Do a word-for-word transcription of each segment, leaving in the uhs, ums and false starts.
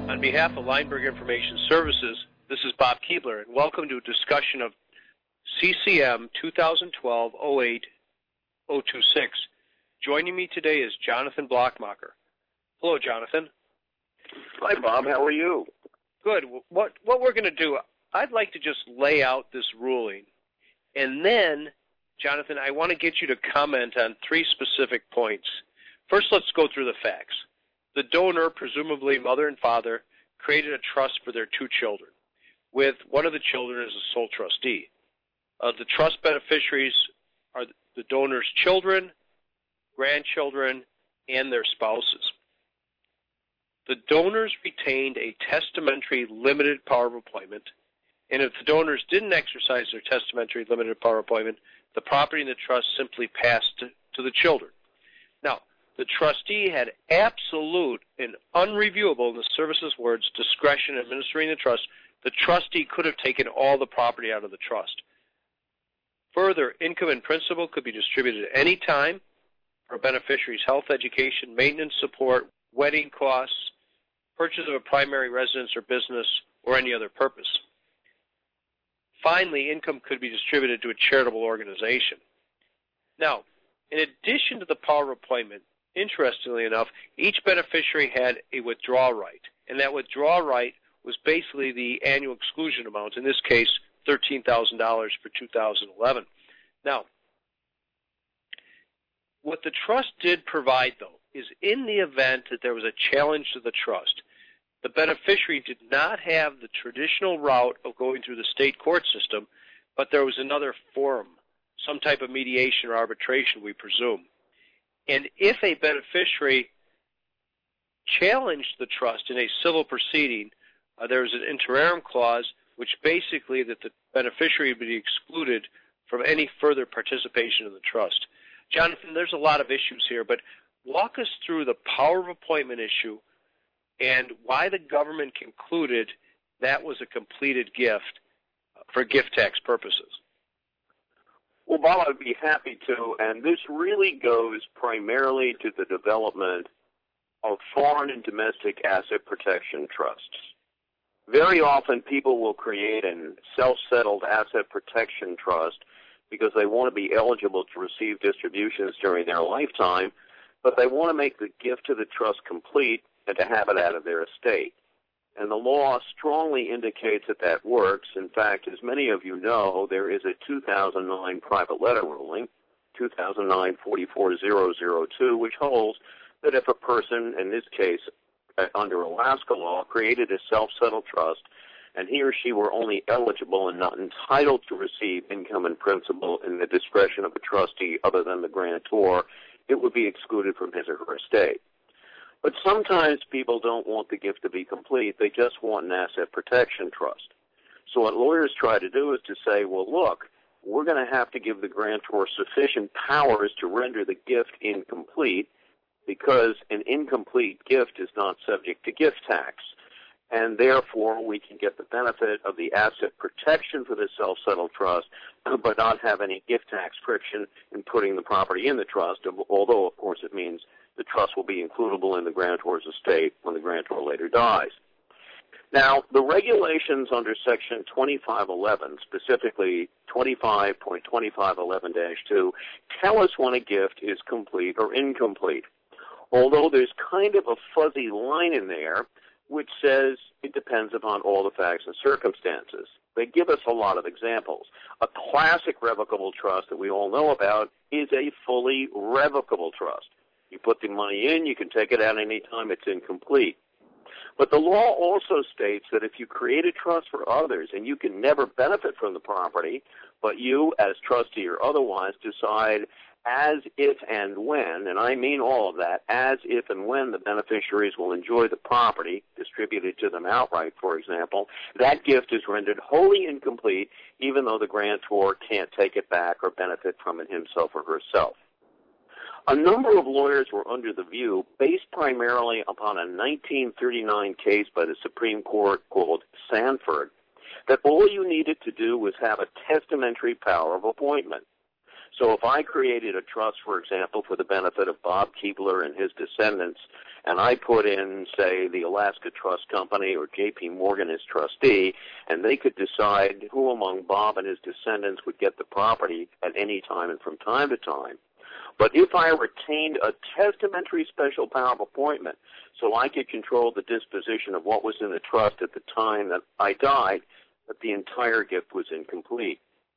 On behalf of Lineberg Information Services, this is Bob Keebler, and welcome to a discussion of C C M twenty twelve oh eight oh twenty-six. Joining me today is Jonathan Blockmacher. Hello, Jonathan. Hi, Bob. How are you? Good. What, what we're going to do, I'd like to just lay out this ruling, and then, Jonathan, I want to get you to comment on three specific points. First, let's go through the facts. The donor, presumably mother and father, created a trust for their two children, with one of the children as a sole trustee. Uh, the trust beneficiaries are the donor's children, grandchildren, and their spouses. The donors retained a testamentary limited power of appointment, and if the donors didn't exercise their testamentary limited power of appointment, the property in the trust simply passed to, to the children. Now, the trustee had absolute and unreviewable, in the service's words, discretion in administering the trust. The trustee could have taken all the property out of the trust. Further, income and principal could be distributed at any time for a beneficiary's health, education, maintenance support, wedding costs, purchase of a primary residence or business, or any other purpose. Finally, income could be distributed to a charitable organization. Now, in addition to the power of appointment, interestingly enough, each beneficiary had a withdrawal right, and that withdrawal right was basically the annual exclusion amount, in this case, thirteen thousand dollars for two thousand eleven. Now, what the trust did provide, though, is in the event that there was a challenge to the trust, the beneficiary did not have the traditional route of going through the state court system, but there was another forum, some type of mediation or arbitration, we presume. And if a beneficiary challenged the trust in a civil proceeding, uh, there was an interim clause which basically that the beneficiary would be excluded from any further participation in the trust. Jonathan, there's a lot of issues here, but walk us through the power of appointment issue and why the government concluded that was a completed gift for gift tax purposes. Well, Bob, I'd be happy to, and this really goes primarily to the development of foreign and domestic asset protection trusts. Very often people will create a self-settled asset protection trust because they want to be eligible to receive distributions during their lifetime, but they want to make the gift to the trust complete and to have it out of their estate. And the law strongly indicates that that works. In fact, as many of you know, there is a two thousand nine private letter ruling, two thousand nine forty-four thousand two, which holds that if a person, in this case under Alaska law, created a self-settled trust and he or she were only eligible and not entitled to receive income and principal in the discretion of a trustee other than the grantor, it would be excluded from his or her estate. But sometimes people don't want the gift to be complete. They just want an asset protection trust. So what lawyers try to do is to say, well, look, we're going to have to give the grantor sufficient powers to render the gift incomplete because an incomplete gift is not subject to gift tax. And therefore, we can get the benefit of the asset protection for the self-settled trust, but not have any gift tax friction in putting the property in the trust, although, of course, it means the trust will be includable in the grantor's estate when the grantor later dies. Now, the regulations under Section twenty-five eleven, specifically twenty-five point twenty-five eleven dash two, tell us when a gift is complete or incomplete, although there's kind of a fuzzy line in there which says it depends upon all the facts and circumstances. They give us a lot of examples. A classic revocable trust that we all know about is a fully revocable trust. You put the money in, you can take it out any time it's incomplete. But the law also states that if you create a trust for others and you can never benefit from the property, but you, as trustee or otherwise, decide as if and when, and I mean all of that, as if and when the beneficiaries will enjoy the property distributed to them outright, for example, that gift is rendered wholly incomplete even though the grantor can't take it back or benefit from it himself or herself. A number of lawyers were under the view, based primarily upon a nineteen thirty-nine case by the Supreme Court called Sanford, that all you needed to do was have a testamentary power of appointment. So if I created a trust, for example, for the benefit of Bob Keebler and his descendants, and I put in, say, the Alaska Trust Company or J P Morgan as trustee, and they could decide who among Bob and his descendants would get the property at any time and from time to time. But if I retained a testamentary special power of appointment so I could control the disposition of what was in the trust at the time that I died, that the entire gift was incomplete.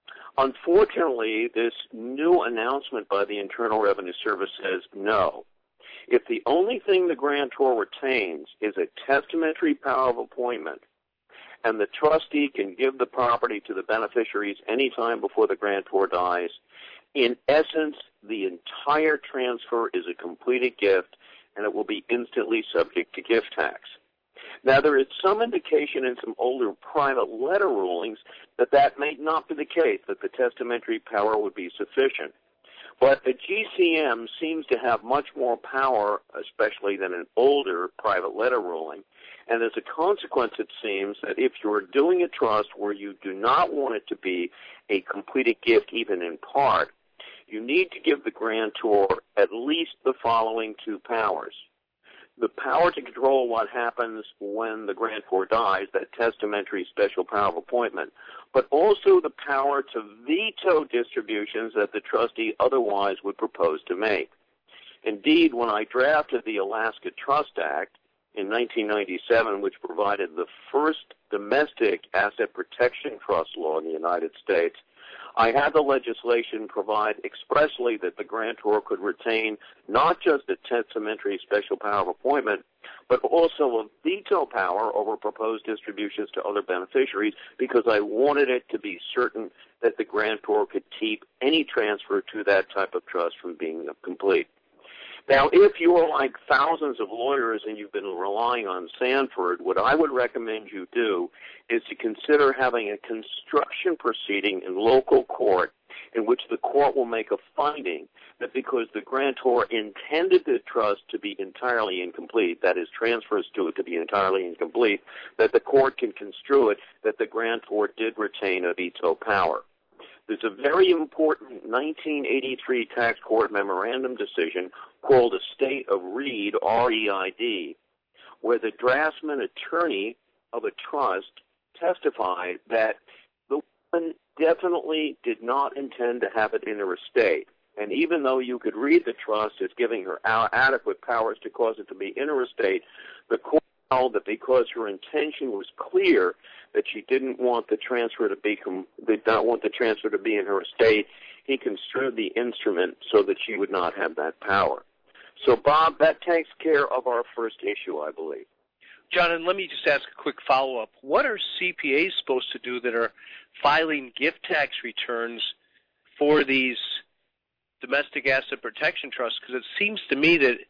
Unfortunately, this new announcement by the Internal Revenue Service says no. If the only thing the grantor retains is a testamentary power of appointment, and the trustee can give the property to the beneficiaries any time before the grantor dies, in essence, the entire transfer is a completed gift, and it will be instantly subject to gift tax. Now, there is some indication in some older private letter rulings that that may not be the case, that the testamentary power would be sufficient. But a G C M seems to have much more power, especially than an older private letter ruling. And as a consequence, it seems that if you're doing a trust where you do not want it to be a completed gift, even in part, you need to give the grantor at least the following two powers. The power to control what happens when the grantor dies, that testamentary special power of appointment, but also the power to veto distributions that the trustee otherwise would propose to make. Indeed, when I drafted the Alaska Trust Act in nineteen ninety-seven, which provided the first domestic asset protection trust law in the United States, I had the legislation provide expressly that the grantor could retain not just a testamentary special power of appointment, but also a veto power over proposed distributions to other beneficiaries, because I wanted it to be certain that the grantor could keep any transfer to that type of trust from being complete. Now, if you are like thousands of lawyers and you've been relying on Sanford, what I would recommend you do is to consider having a construction proceeding in local court in which the court will make a finding that because the grantor intended the trust to be entirely incomplete, that is, transfers to it to be entirely incomplete, that the court can construe it that the grantor did retain a veto power. There's a very important nineteen eighty-three tax court memorandum decision called Estate of Reid, R E I D, where the draftsman attorney of a trust testified that the woman definitely did not intend to have it in her estate. And even though you could read the trust as giving her adequate powers to cause it to be in her estate, the court held that because her intention was clear that she didn't want the transfer to be did not want the transfer to be in her estate, he construed the instrument so that she would not have that power. So, Bob, that takes care of our first issue, I believe. John, and let me just ask a quick follow-up. What are C P As supposed to do that are filing gift tax returns for these domestic asset protection trusts? Because it seems to me that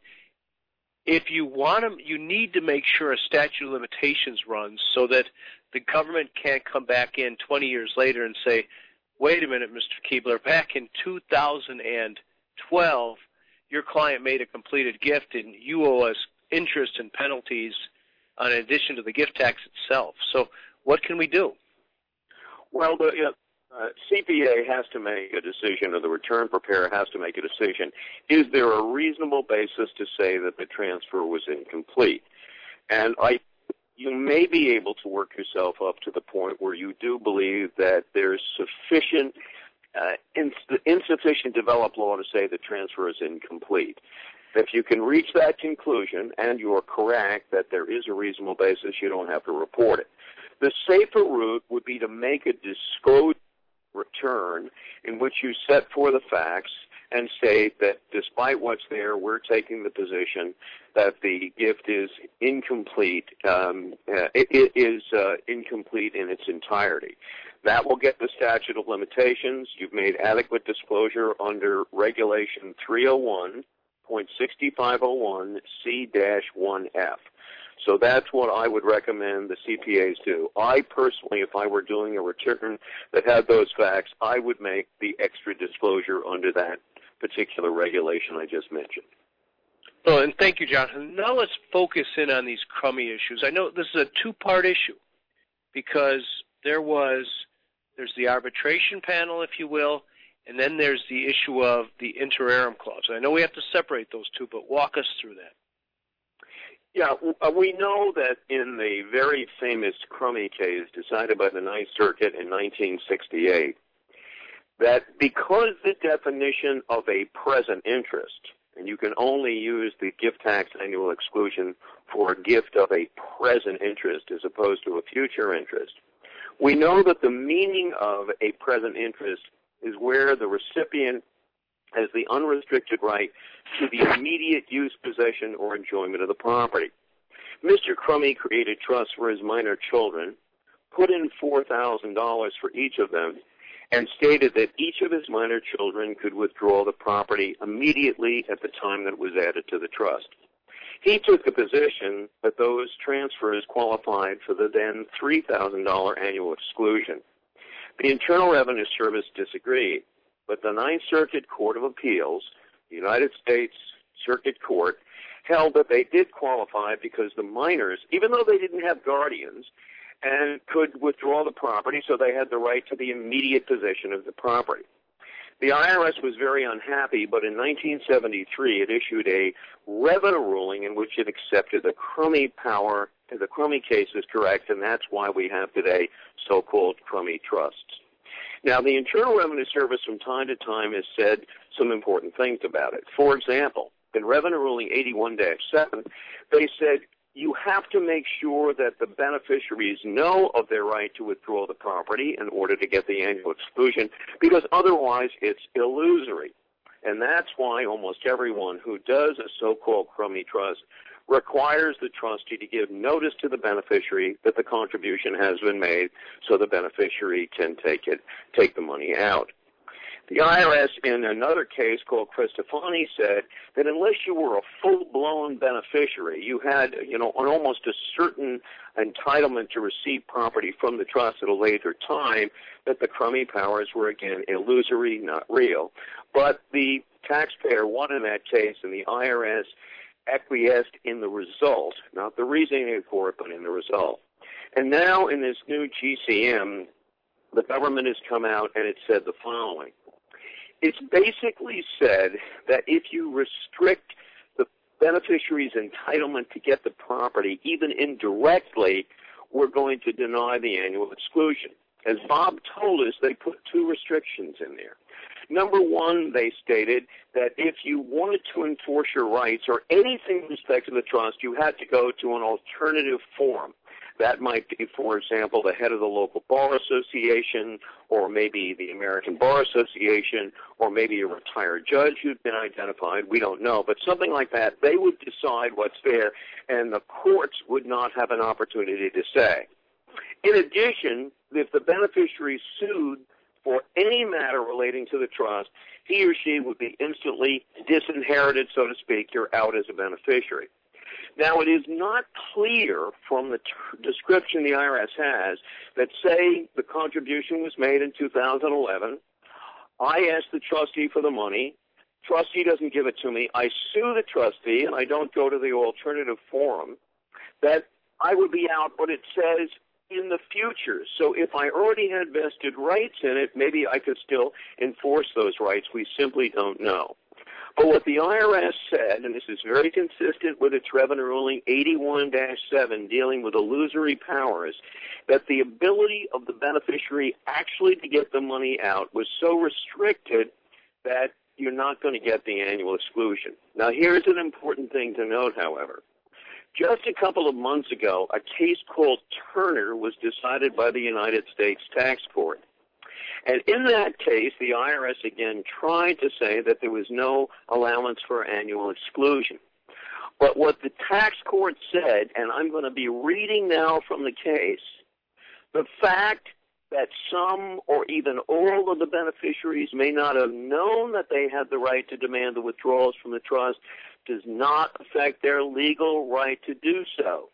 if you want them, you need to make sure a statute of limitations runs so that the government can't come back in twenty years later and say, wait a minute, Mister Keebler, back in two thousand twelve, your client made a completed gift and you owe us interest and penalties in addition to the gift tax itself. So what can we do? Well, the uh, C P A has to make a decision, or the return preparer has to make a decision. Is there a reasonable basis to say that the transfer was incomplete? And I, you may be able to work yourself up to the point where you do believe that there's sufficient, uh, ins- insufficient developed law to say the transfer is incomplete. If you can reach that conclusion, and you are correct that there is a reasonable basis, you don't have to report it. The safer route would be to make a disclosure return in which you set forth the facts and state that despite what's there, we're taking the position that the gift is incomplete, um, uh, it, it is uh, incomplete in its entirety. That will get the statute of limitations. You've made adequate disclosure under Regulation three oh one point six five oh one C one F. So that's what I would recommend the C P As do. I personally, if I were doing a return that had those facts, I would make the extra disclosure under that particular regulation I just mentioned. Well, and thank you, Jonathan. Now let's focus in on these crummy issues. I know this is a two-part issue because there was, there's the arbitration panel, if you will, And then there's the issue of the inter arum clause. I know we have to separate those two, but walk us through that. Yeah, we know that in the very famous Crummy case decided by the Ninth Circuit in nineteen sixty-eight, that because the definition of a present interest, and you can only use the gift tax annual exclusion for a gift of a present interest as opposed to a future interest, we know that the meaning of a present interest is where the recipient has the unrestricted right to the immediate use, possession, or enjoyment of the property. Mister Crummy created trusts for his minor children, put in four thousand dollars for each of them, and stated that each of his minor children could withdraw the property immediately at the time that it was added to the trust. He took the position that those transfers qualified for the then three thousand dollars annual exclusion. The Internal Revenue Service disagreed, but the Ninth Circuit Court of Appeals, the United States Circuit Court, held that they did qualify because the minors, even though they didn't have guardians, and could withdraw the property, so they had the right to the immediate possession of the property. The I R S was very unhappy, but in nineteen seventy-three it issued a revenue ruling in which it accepted the Crummy power, the Crummy case is correct, and that's why we have today so-called Crummy trusts. Now, the Internal Revenue Service from time to time has said some important things about it. For example, in Revenue Ruling eighty-one dash seven, they said you have to make sure that the beneficiaries know of their right to withdraw the property in order to get the annual exclusion, because otherwise it's illusory. And that's why almost everyone who does a so-called Crummy trust requires the trustee to give notice to the beneficiary that the contribution has been made so the beneficiary can take it, take the money out. The I R S, in another case called Cristofani, said that unless you were a full-blown beneficiary, you had, you know, an almost a certain entitlement to receive property from the trust at a later time, that the Crummy powers were, again, illusory, not real. But the taxpayer won in that case, and the I R S acquiesced in the result, not the reasoning for it, but in the result. And now in this new G C M, the government has come out and it said the following. It's basically said that if you restrict the beneficiary's entitlement to get the property, even indirectly, we're going to deny the annual exclusion. As Bob told us, they put two restrictions in there. Number one, they stated that if you wanted to enforce your rights or anything with respect to the trust, you had to go to an alternative forum. That might be, for example, the head of the local bar association, or maybe the American Bar Association, or maybe a retired judge who'd been identified. We don't know. But something like that, they would decide what's fair, and the courts would not have an opportunity to say. In addition, if the beneficiary sued for any matter relating to the trust, he or she would be instantly disinherited, so to speak. You're out as a beneficiary. Now, it is not clear from the t- description the I R S has that, say, the contribution was made in two thousand eleven. I ask the trustee for the money. Trustee doesn't give it to me. I sue the trustee, and I don't go to the alternative forum. That I would be out, but it says in the future. So if I already had vested rights in it, maybe I could still enforce those rights. We simply don't know. But what the I R S said, and this is very consistent with its Revenue Ruling eighty-one dash seven dealing with illusory powers, that the ability of the beneficiary actually to get the money out was so restricted that you're not going to get the annual exclusion. Now, here's an important thing to note, however. Just a couple of months ago, a case called Turner was decided by the United States Tax Court. And in that case, the I R S again tried to say that there was no allowance for annual exclusion. But what the tax court said, and I'm going to be reading now from the case, the fact that some or even all of the beneficiaries may not have known that they had the right to demand the withdrawals from the trust does not affect their legal right to do so.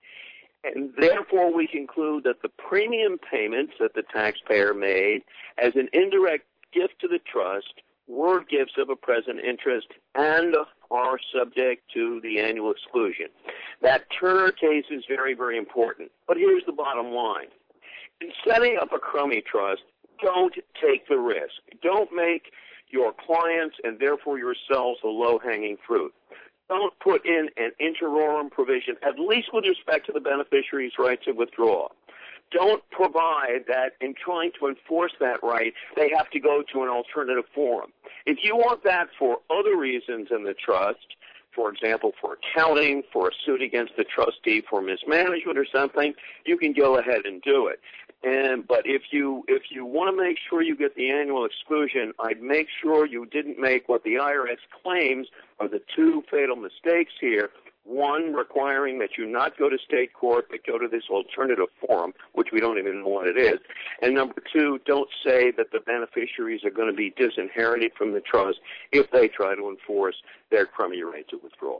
And therefore, we conclude that the premium payments that the taxpayer made as an indirect gift to the trust were gifts of a present interest and are subject to the annual exclusion. That Turner case is very, very important. But here's the bottom line. In setting up a Crummy trust, don't take the risk. Don't make your clients and therefore yourselves the low-hanging fruit. Don't put in an interim provision, at least with respect to the beneficiary's right to withdraw. Don't provide that in trying to enforce that right, they have to go to an alternative forum. If you want that for other reasons in the trust, for example, for accounting, for a suit against the trustee for mismanagement or something, you can go ahead and do it. And but if you if you want to make sure you get the annual exclusion, I'd make sure you didn't make what the I R S claims are the two fatal mistakes here. One, requiring that you not go to state court, but go to this alternative forum, which we don't even know what it is. And number two, don't say that the beneficiaries are going to be disinherited from the trust if they try to enforce their crummy right to withdraw.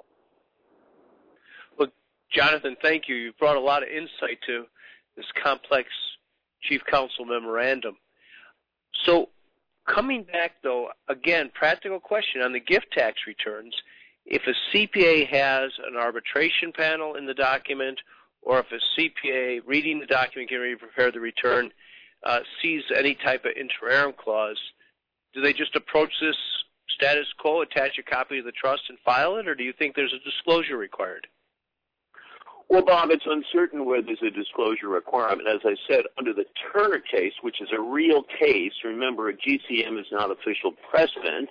Well, Jonathan, thank you. You've brought a lot of insight to this complex Chief Counsel memorandum. So coming back, though, again, practical question on the gift tax returns. If a C P A has an arbitration panel in the document, or if a C P A reading the document, getting ready to prepare the return, uh, sees any type of inter arum clause, do they just approach this status quo, attach a copy of the trust, and file it, or do you think there's a disclosure required? Well, Bob, it's uncertain whether there's a disclosure requirement. As I said, under the Turner case, which is a real case, remember, a G C M is not official precedent.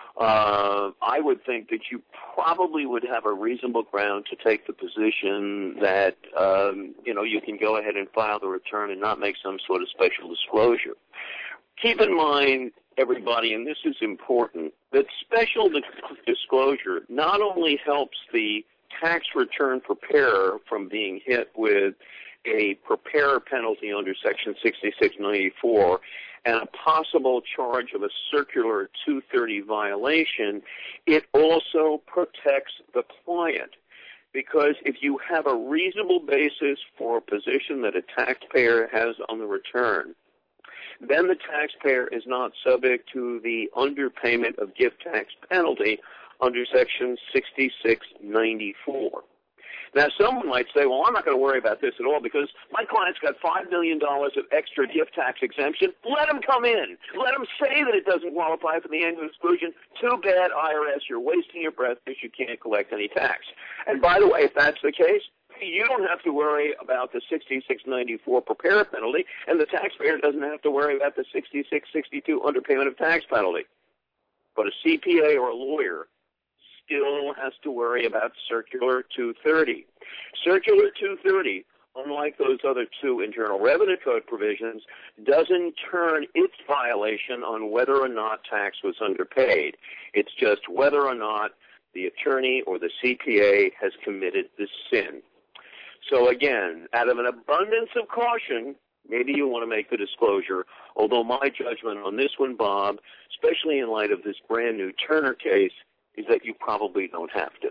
Uh, I would think that you probably would have a reasonable ground to take the position that, um, you know, you can go ahead and file the return and not make some sort of special disclosure. Keep in mind, everybody, and this is important, that special disclosure not only helps the tax return preparer from being hit with a preparer penalty under Section sixty-six ninety-four and a possible charge of a Circular two thirty violation, it also protects the client. Because if you have a reasonable basis for a position that a taxpayer has on the return, then the taxpayer is not subject to the underpayment of gift tax penalty under Section sixty-six ninety-four. Now, someone might say, well, I'm not going to worry about this at all because my client's got five million dollars of extra gift tax exemption. Let him come in. Let him say that it doesn't qualify for the annual exclusion. Too bad, I R S. You're wasting your breath because you can't collect any tax. And by the way, if that's the case, you don't have to worry about the sixty-six ninety-four preparer penalty, and the taxpayer doesn't have to worry about the sixty-six sixty-two underpayment of tax penalty. But a C P A or a lawyer still has to worry about Circular two thirty. Circular two thirty, unlike those other two Internal Revenue Code provisions, doesn't turn its violation on whether or not tax was underpaid. It's just whether or not the attorney or the C P A has committed this sin. So again, out of an abundance of caution, maybe you want to make the disclosure, although my judgment on this one, Bob, especially in light of this brand new Turner case, is that you probably don't have to.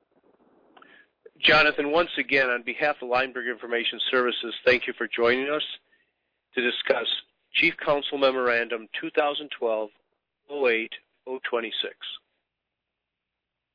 Jonathan, once again, on behalf of Lineberg Information Services, thank you for joining us to discuss Chief Counsel Memorandum twenty twelve oh eight oh twenty-six.